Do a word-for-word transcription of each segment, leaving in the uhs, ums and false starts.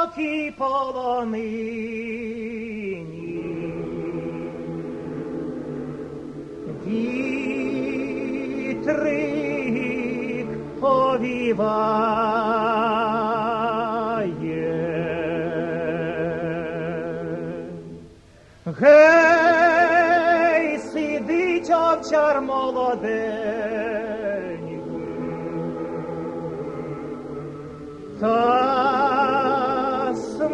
високій полонині. Вітрик повіває. Гей, сидить овчар молоденький, та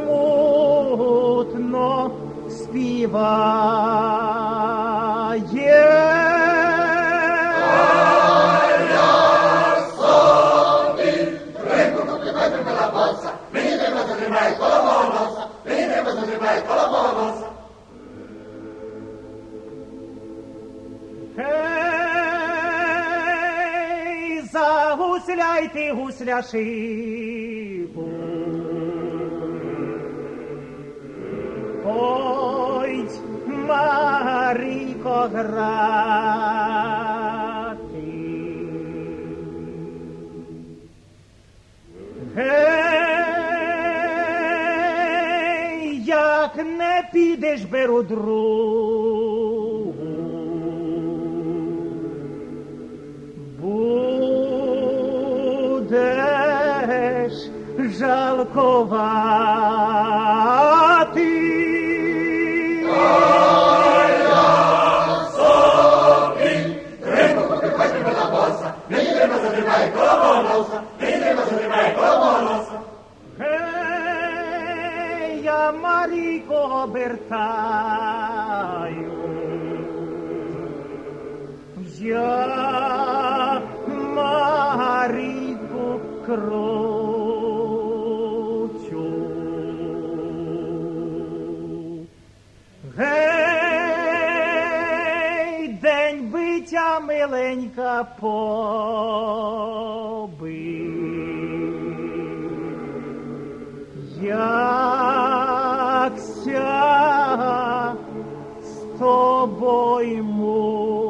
смутно співає. Гей, загусляйте гусляшибу, пойдь, Марійко, грати. Гей, як не підеш, беру другу, будеш жалкувати. Гей, я Марійко обертаю, я Марійку кручу. Гей, день биття, миленька, побив. Якся з тобою